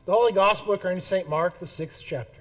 The Holy Gospel according to St. Mark, the 6th chapter.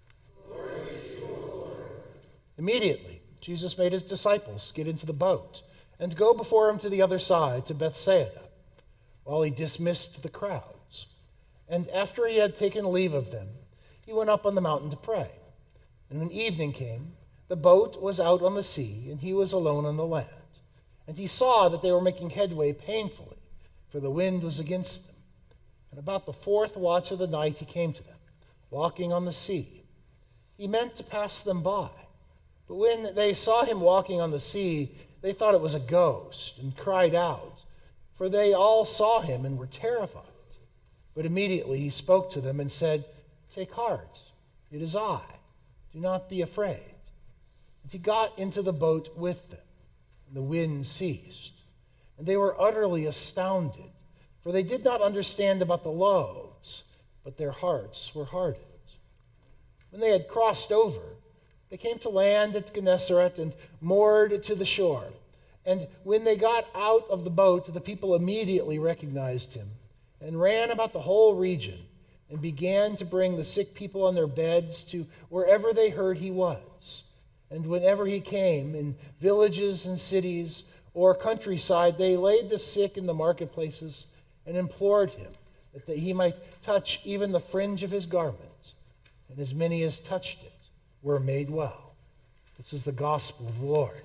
Immediately, Jesus made his disciples get into the boat and go before him to the other side, to Bethsaida, while he dismissed the crowds. And after he had taken leave of them, he went up on the mountain to pray. And when evening came, the boat was out on the sea, and he was alone on the land. And he saw that they were making headway painfully, for the wind was against them. And about the 4th watch of the night he came to them, walking on the sea. He meant to pass them by, but when they saw him walking on the sea, they thought it was a ghost, and cried out, for they all saw him and were terrified. But immediately he spoke to them and said, "Take heart, it is I. Do not be afraid." And he got into the boat with them, and the wind ceased. And they were utterly astounded, for they did not understand about the loaves, but their hearts were hardened. When they had crossed over, they came to land at Gennesaret and moored to the shore. And when they got out of the boat, the people immediately recognized him and ran about the whole region and began to bring the sick people on their beds to wherever they heard he was. And whenever he came, in villages and cities or countryside, they laid the sick in the marketplaces and implored him that he might touch even the fringe of his garment. And as many as touched it were made well. This is the gospel of the Lord.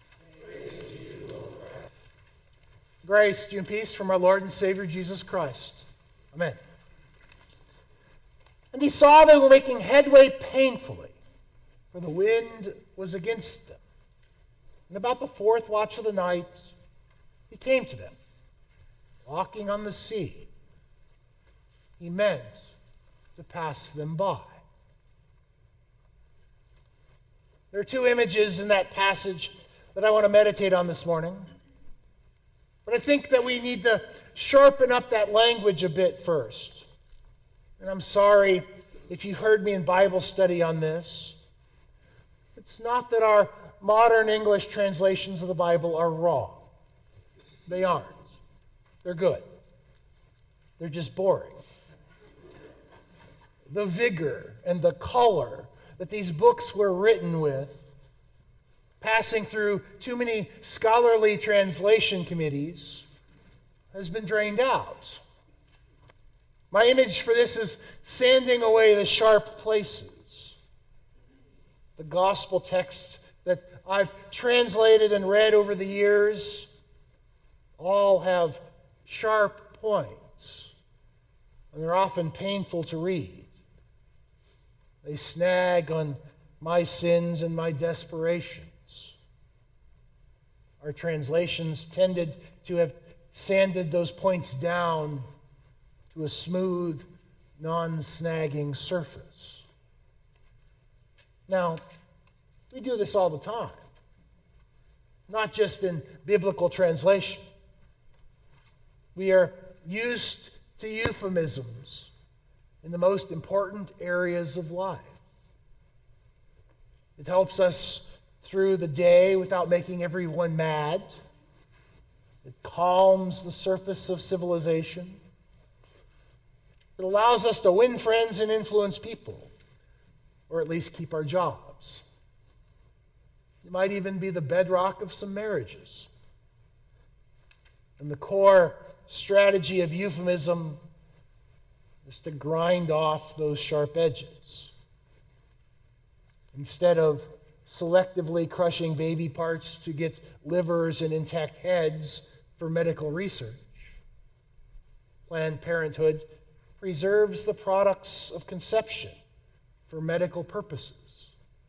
Grace to you and peace from our Lord and Savior Jesus Christ. Amen. And he saw they were making headway painfully, for the wind was against them. And about the 4th watch of the night, he came to them, walking on the sea. He meant to pass them by. There are 2 images in that passage that I want to meditate on this morning. But I think that we need to sharpen up that language a bit first. And I'm sorry if you heard me in Bible study on this. It's not that our modern English translations of the Bible are wrong. They aren't. They're good. They're just boring. The vigor and the color that these books were written with, passing through too many scholarly translation committees, has been drained out. My image for this is sanding away the sharp places. The gospel texts that I've translated and read over the years all have sharp points, and they're often painful to read. They snag on my sins and my desperations. Our translations tended to have sanded those points down to a smooth, non-snagging surface. Now, we do this all the time, not just in biblical translation. We are used to euphemisms in the most important areas of life. It helps us through the day without making everyone mad. It calms the surface of civilization. It allows us to win friends and influence people, or at least keep our jobs. It might even be the bedrock of some marriages. And the core strategy of euphemism is to grind off those sharp edges. Instead of selectively crushing baby parts to get livers and intact heads for medical research, Planned Parenthood preserves the products of conception for medical purposes.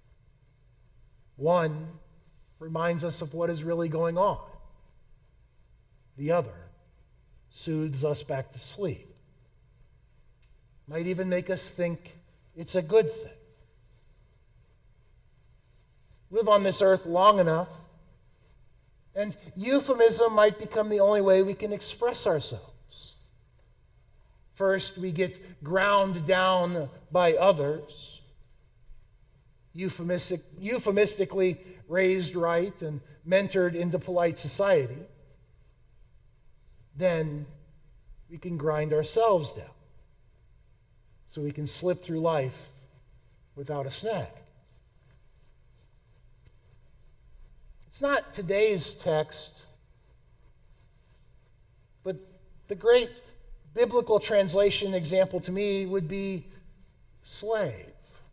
One reminds us of what is really going on. The other soothes us back to sleep. Might even make us think it's a good thing. Live on this earth long enough, and euphemism might become the only way we can express ourselves. First, we get ground down by others, euphemistically raised right and mentored into polite society. Then we can grind ourselves down. so we can slip through life without a snag. It's not today's text, but the great biblical translation example to me would be slave.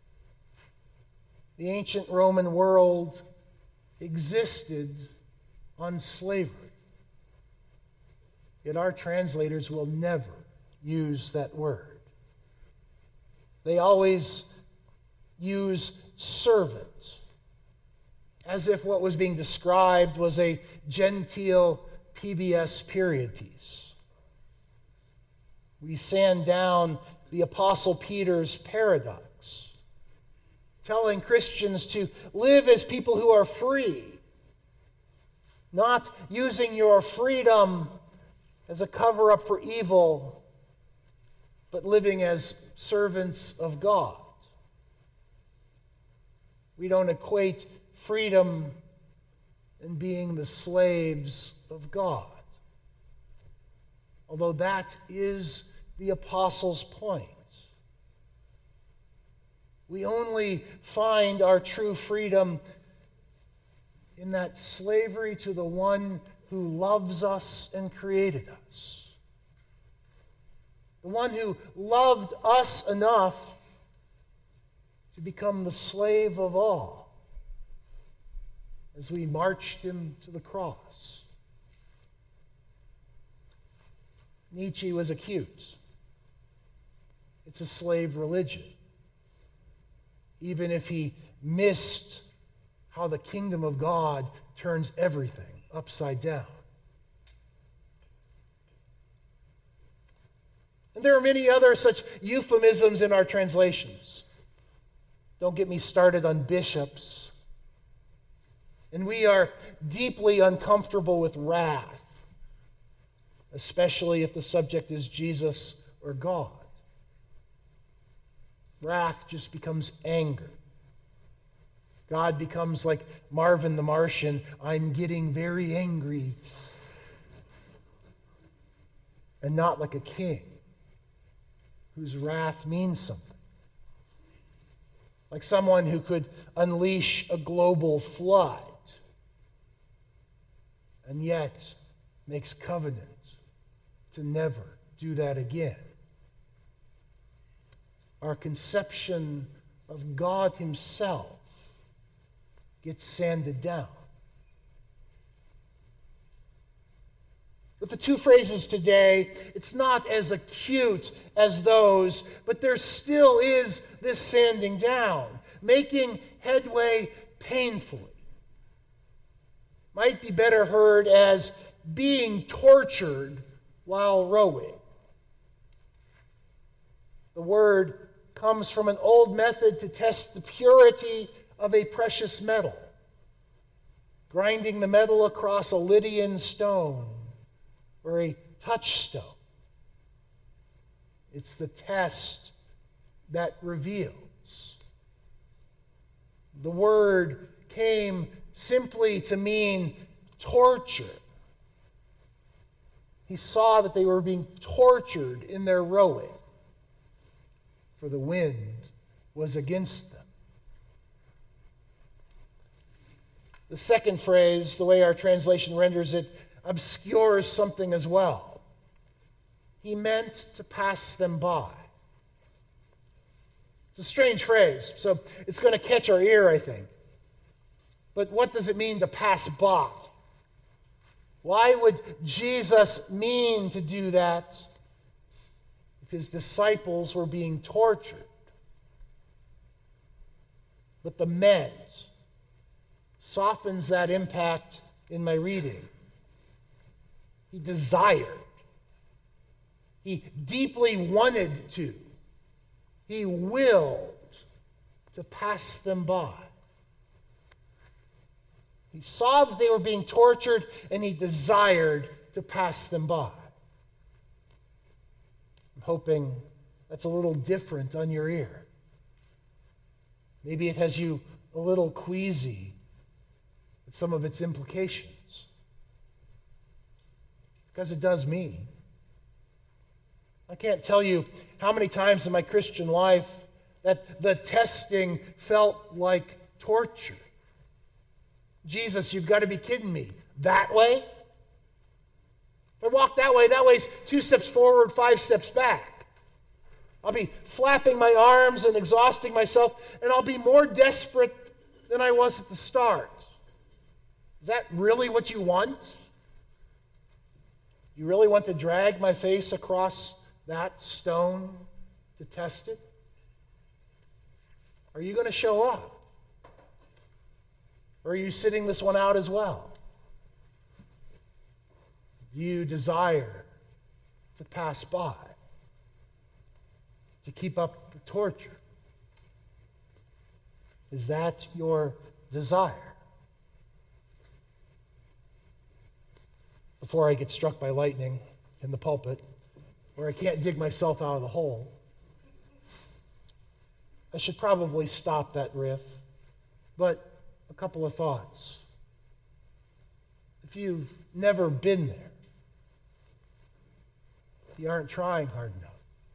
The ancient Roman world existed on slavery. Yet our translators will never use that word. They always use servant, as if what was being described was a genteel PBS period piece. We sand down the Apostle Peter's paradox, telling Christians to live as people who are free, not using your freedom as a cover-up for evil, but living as servants of God. We don't equate freedom and being the slaves of God, although that is the apostle's point. We only find our true freedom in that slavery to the one who loves us and created us. The one who loved us enough to become the slave of all as we marched him to the cross. Nietzsche was acute. It's a slave religion. Even if he missed how the kingdom of God turns everything upside down. And there are many other such euphemisms in our translations. Don't get me started on bishops. And we are deeply uncomfortable with wrath, especially if the subject is Jesus or God. Wrath just becomes anger. God becomes like Marvin the Martian. I'm getting very angry. And not like a king whose wrath means something. Like someone who could unleash a global flood and yet makes covenant to never do that again. Our conception of God himself gets sanded down. With the two phrases today, it's not as acute as those, but there still is this sanding down, making headway painfully. Might be better heard as being tortured while rowing. The word comes from an old method to test the purity of a precious metal, grinding the metal across a Lydian stone or a touchstone. It's the test that reveals. The word came simply to mean torture. He saw that they were being tortured in their rowing, for the wind was against them. The second phrase, the way our translation renders it, obscures something as well. He meant to pass them by. It's a strange phrase, so it's going to catch our ear, I think. But what does it mean to pass by? Why would Jesus mean to do that if his disciples were being tortured? But the meant softens that impact in my reading. He desired. He deeply wanted to. He willed to pass them by. He saw that they were being tortured, and he desired to pass them by. I'm hoping that's a little different on your ear. Maybe it has you a little queasy at some of its implications. Because it does me. I can't tell you how many times in my Christian life that the testing felt like torture. Jesus, you've got to be kidding me. That way? If I walk that way's 2 steps forward, 5 steps back. I'll be flapping my arms and exhausting myself, and I'll be more desperate than I was at the start. Is that really what you want? You really want to drag my face across that stone to test it? Are you going to show up? Or are you sitting this one out as well? Do you desire to pass by? To keep up the torture? Is that your desire? Before I get struck by lightning in the pulpit, where I can't dig myself out of the hole, I should probably stop that riff. But a couple of thoughts. If you've never been there, you aren't trying hard enough.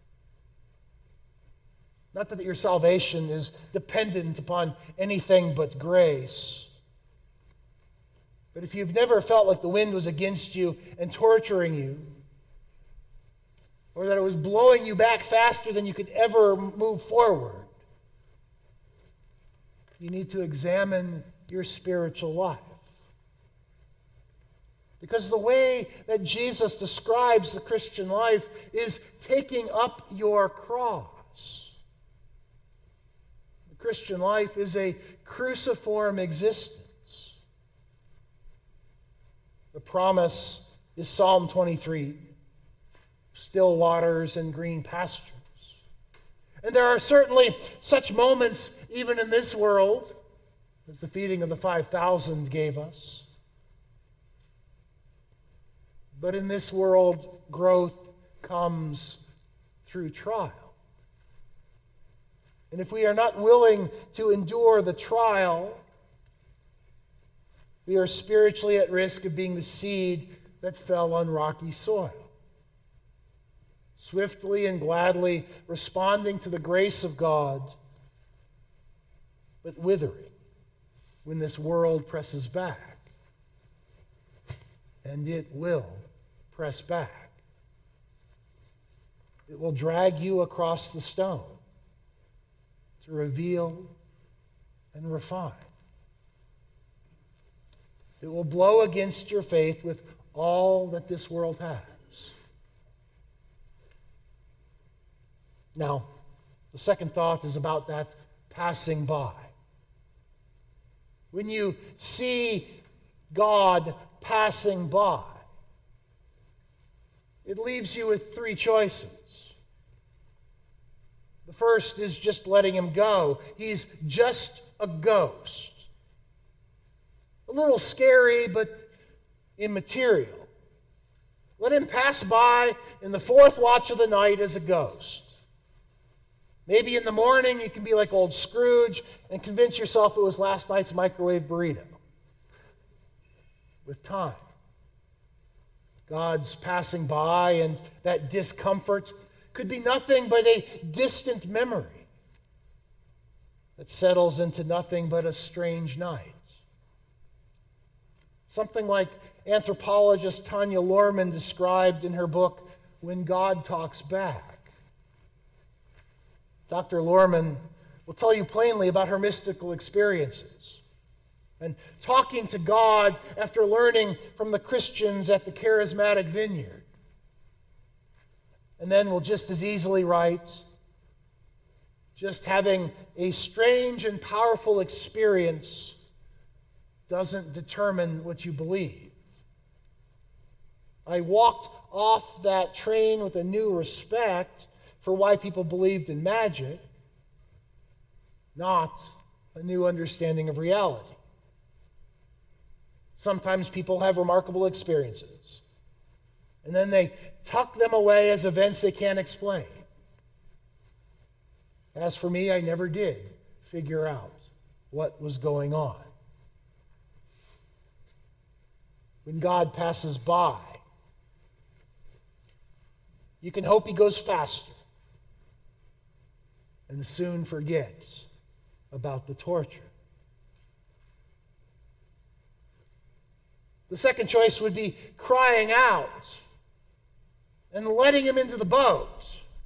Not that your salvation is dependent upon anything but grace. But if you've never felt like the wind was against you and torturing you, or that it was blowing you back faster than you could ever move forward, you need to examine your spiritual life. Because the way that Jesus describes the Christian life is taking up your cross. The Christian life is a cruciform existence. The promise is Psalm 23, still waters and green pastures. And there are certainly such moments even in this world, as the feeding of the 5,000 gave us. But in this world, growth comes through trial. And if we are not willing to endure the trial, we are spiritually at risk of being the seed that fell on rocky soil. Swiftly and gladly responding to the grace of God, but withering when this world presses back. And it will press back. It will drag you across the stone to reveal and refine. It will blow against your faith with all that this world has. Now, the second thought is about that passing by. When you see God passing by, it leaves you with 3 choices. The first is just letting him go. He's just a ghost. A little scary, but immaterial. Let him pass by in the 4th watch of the night as a ghost. Maybe in the morning you can be like old Scrooge and convince yourself it was last night's microwave burrito. With time, God's passing by, and that discomfort could be nothing but a distant memory that settles into nothing but a strange night. Something like anthropologist Tanya Lorman described in her book, When God Talks Back. Dr. Lorman will tell you plainly about her mystical experiences. And talking to God after learning from the Christians at the Charismatic Vineyard. And then will just as easily write, just having a strange and powerful experience doesn't determine what you believe. I walked off that train with a new respect for why people believed in magic, not a new understanding of reality. Sometimes people have remarkable experiences, and then they tuck them away as events they can't explain. As for me, I never did figure out what was going on. When God passes by, You can hope he goes faster and soon forgets about the torture. The second choice would be crying out and letting him into the boat,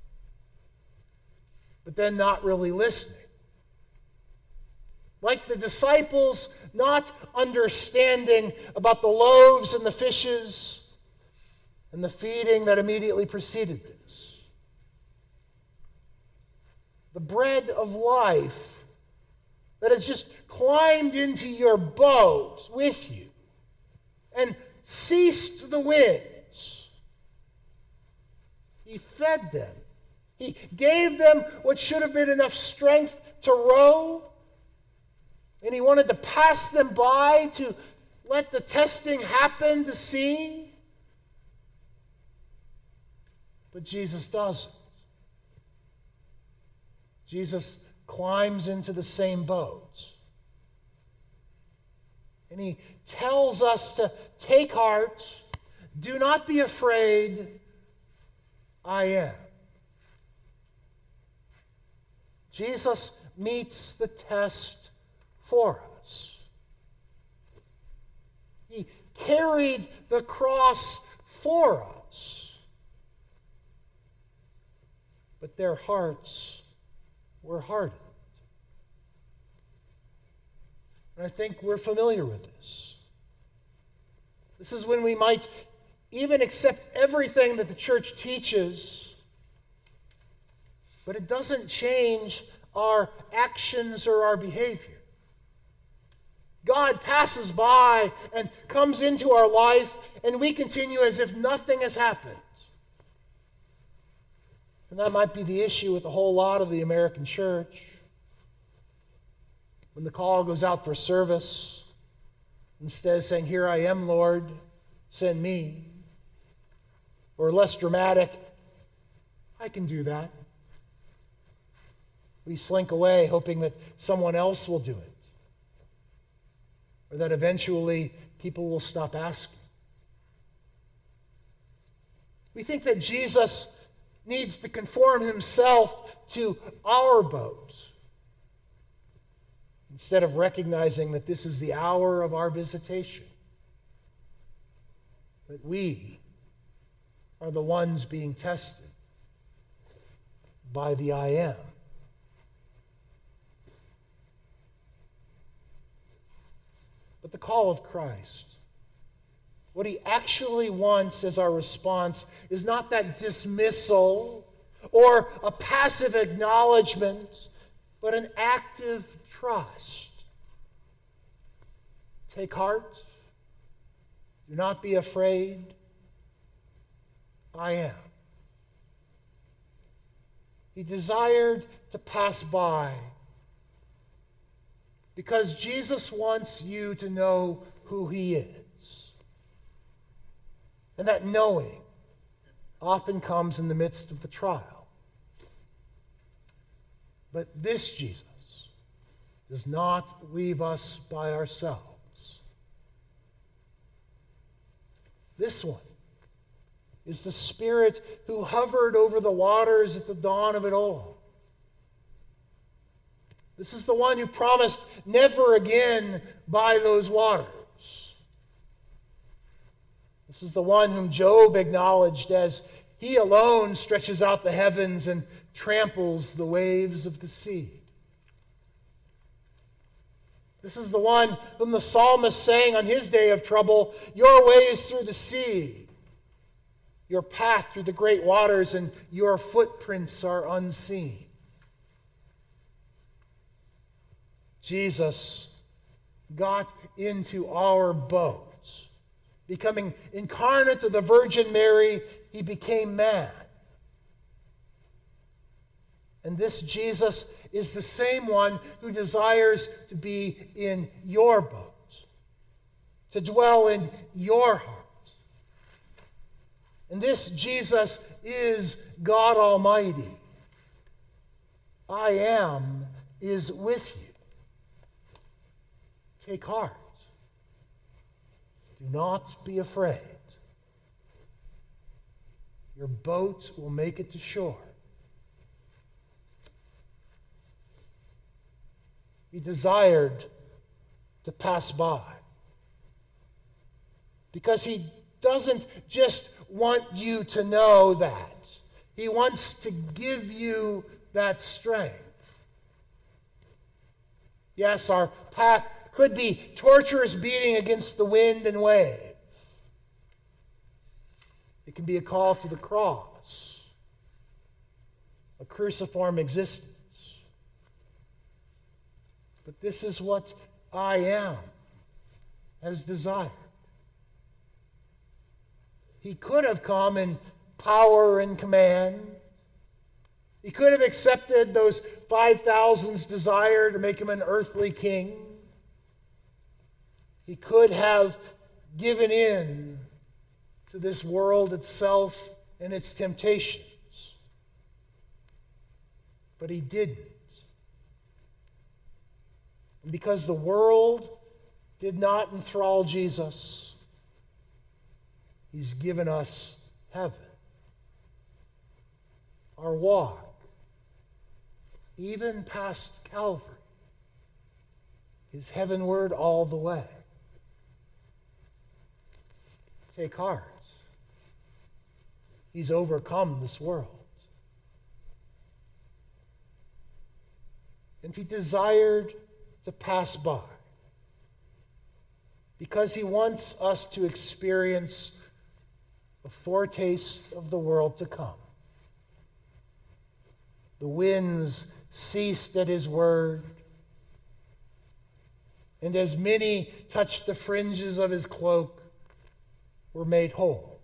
but then not really listening. Like the disciples not understanding about the loaves and the fishes and the feeding that immediately preceded this. The bread of life that has just climbed into your boat with you and ceased the winds. He fed them. He gave them what should have been enough strength to row, and he wanted to pass them by to let the testing happen to see. But Jesus doesn't. Jesus climbs into the same boat. And he tells us to take heart, do not be afraid, I am. Jesus meets the test for us. He carried the cross for us. But their hearts were hardened. And I think we're familiar with this. This is when we might even accept everything that the church teaches, but it doesn't change our actions or our behavior. God passes by and comes into our life, and we continue as if nothing has happened. And that might be the issue with a whole lot of the American church. When the call goes out for service, instead of saying, "Here I am, Lord, send me," or less dramatic, "I can do that," we slink away hoping that someone else will do it, or that eventually people will stop asking. We think that Jesus needs to conform himself to our boat, instead of recognizing that this is the hour of our visitation, that we are the ones being tested by the I am. But the call of Christ, what he actually wants as our response, is not that dismissal or a passive acknowledgement, but an active trust. Take heart. Do not be afraid. I am. He desired to pass by because Jesus wants you to know who he is. And that knowing often comes in the midst of the trial. But this Jesus does not leave us by ourselves. This one is the Spirit who hovered over the waters at the dawn of it all. This is the one who promised never again by those waters. This is the one whom Job acknowledged as he alone stretches out the heavens and tramples the waves of the sea. This is the one whom the psalmist sang on his day of trouble, "Your way is through the sea, your path through the great waters, and your footprints are unseen." Jesus got into our boat. Becoming incarnate of the Virgin Mary, he became man. And this Jesus is the same one who desires to be in your boat, to dwell in your heart. And this Jesus is God Almighty. I am is with you. Take heart. Do not be afraid. your boat will make it to shore. He desired to pass by because he doesn't just want you to know that. He wants to give you that strength. Yes, our path could be torturous beating against the wind and wave. It can be a call to the cross, a cruciform existence. But this is what I am has desired. He could have come in power and command. He could have accepted those 5,000's desire to make him an earthly king. He could have given in to this world itself and its temptations. But he didn't. And because the world did not enthrall Jesus, he's given us heaven. Our walk, even past Calvary, is heavenward all the way. Take heart. He's overcome this world. And he desired to pass by because he wants us to experience a foretaste of the world to come. The winds ceased at his word, and as many touched the fringes of his cloak, were made whole.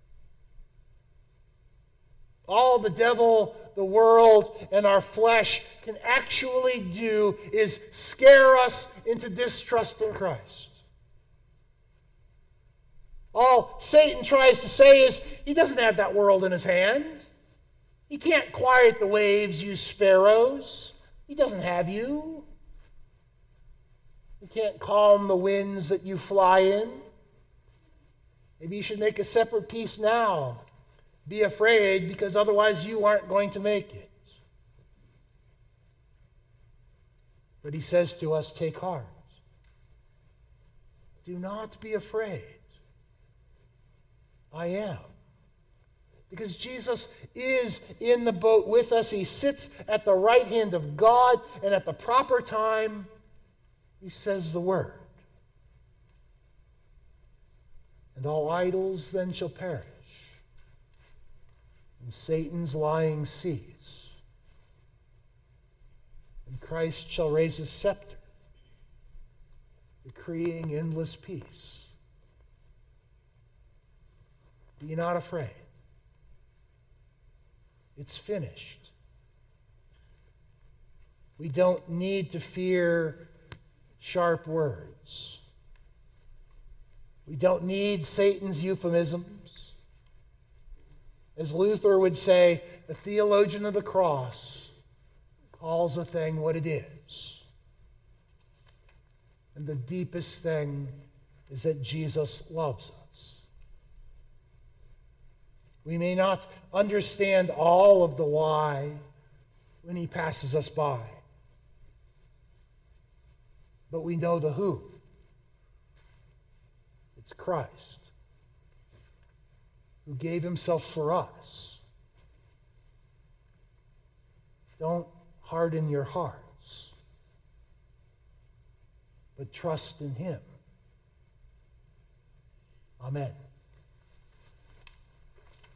All the devil, the world, and our flesh can actually do is scare us into distrust in Christ. All Satan tries to say is, he doesn't have that world in his hand. He can't quiet the waves, you sparrows. He doesn't have you. He can't calm the winds that you fly in. Maybe you should make a separate peace now. Be afraid, because otherwise you aren't going to make it. But he says to us, take heart. Do not be afraid. I am. Because Jesus is in the boat with us. He sits at the right hand of God, and at the proper time, he says the word. And all idols then shall perish, and Satan's lying cease. And Christ shall raise his scepter, decreeing endless peace. Be not afraid. It's finished. We don't need to fear sharp words. We don't need Satan's euphemisms. As Luther would say, a theologian of the cross calls a thing what it is. And the deepest thing is that Jesus loves us. We may not understand all of the why when he passes us by, but we know the who. It's Christ, who gave himself for us. Don't harden your hearts, but trust in him. Amen.